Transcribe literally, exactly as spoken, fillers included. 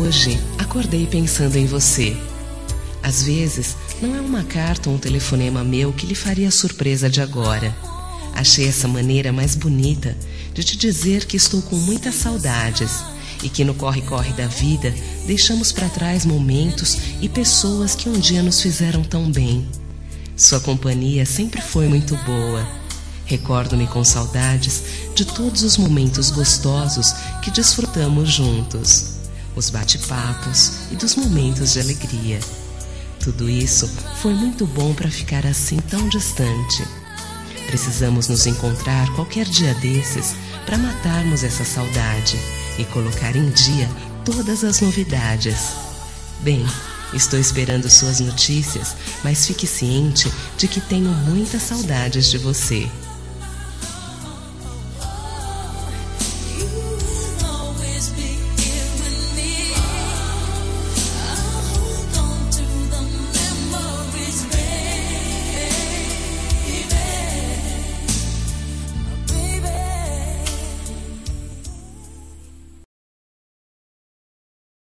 Hoje, acordei pensando em você. Às vezes, não é uma carta ou um telefonema meu que lhe faria a surpresa de agora. Achei essa maneira mais bonita de te dizer que estou com muitas saudades e que no corre-corre da vida deixamos para trás momentos e pessoas que um dia nos fizeram tão bem. Sua companhia sempre foi muito boa. Recordo-me com saudades de todos os momentos gostosos que desfrutamos juntos, os bate-papos e dos momentos de alegria. Tudo isso foi muito bom para ficar assim tão distante. Precisamos nos encontrar qualquer dia desses para matarmos essa saudade e colocar em dia todas as novidades. Bem, estou esperando suas notícias, mas fique ciente de que tenho muitas saudades de você.